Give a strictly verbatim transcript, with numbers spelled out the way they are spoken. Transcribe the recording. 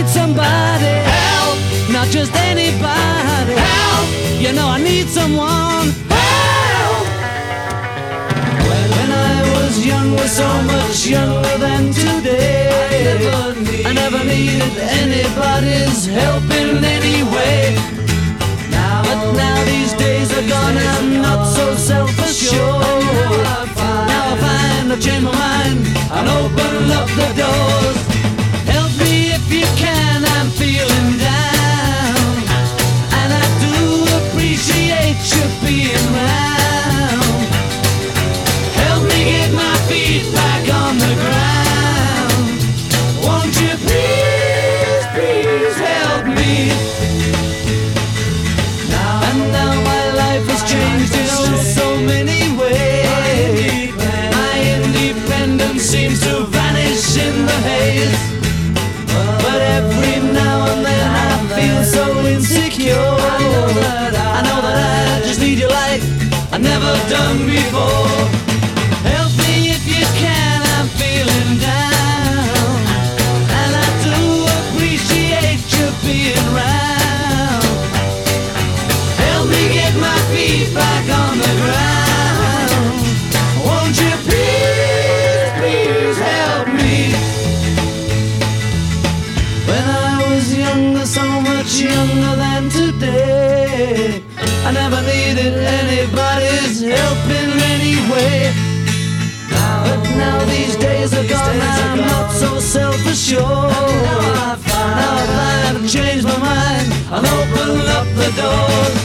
somebody. Help! Not just anybody. Help! You know I need someone. Help! When I was young, was so much younger than today. I never, need, I never needed anybody's help in any way. Now, but now these days are gone and I'm not so self-assured. Now I find I've changed my mind and open up the doors. Help me if you can, I'm feeling down, and I do appreciate you being round. Help me get my feet back on the ground. Won't you please, please help me? Now and now my life has changed in oh so many ways. My independence seems to vanish in the haze. But every now and then I feel so insecure. I know that I, I know that I just need you like I've never done before. Help me if you can, I'm feeling down, and I do appreciate you being round. Help me get my feet back on the ground. Won't you please, please help me? When I was younger, so much younger than today, I never needed anybody's help in any way. But now these days are gone, I'm not so self-assured. Now I find I've changed my mind and open up the doors.